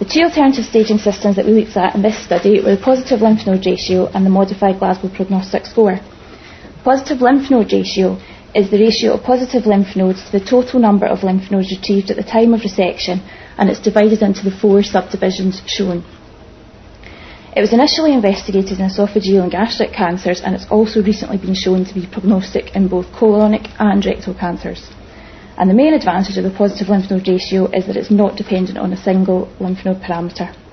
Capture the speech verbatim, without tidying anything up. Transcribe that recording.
The two alternative staging systems that we looked at in this study were the positive lymph node ratio and the modified Glasgow prognostic score. Positive lymph node ratio is the ratio of positive lymph nodes to the total number of lymph nodes retrieved at the time of resection, and it's divided into the four subdivisions shown. It was initially investigated in esophageal and gastric cancers, and it's also recently been shown to be prognostic in both colonic and rectal cancers. And the main advantage of the positive lymph node ratio is that it's not dependent on a single lymph node parameter.